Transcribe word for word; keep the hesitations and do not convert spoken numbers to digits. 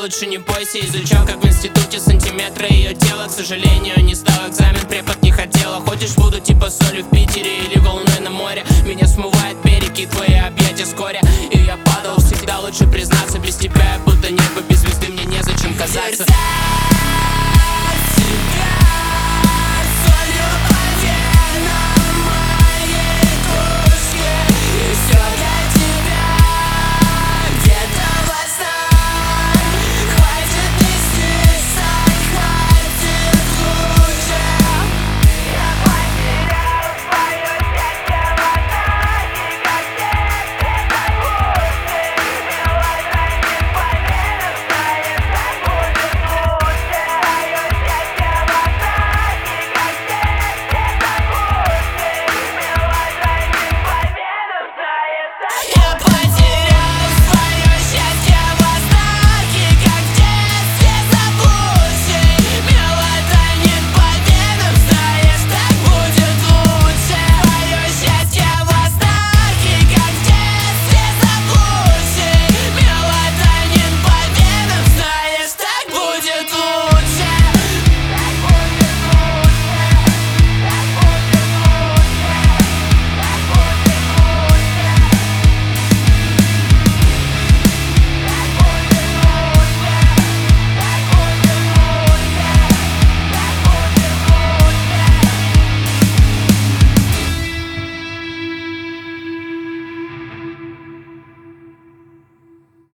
лучше не бойся. Изучал, как в институте, сантиметры ее тела. К сожалению, не сдал экзамен, препод не хотела. Ходишь, буду типа солью в Питере или волной на море. Меня смывает берег и твои объятия вскоре. И я падал, всегда лучше признаться. Без тебя я будто небо без звезды, мне незачем казаться.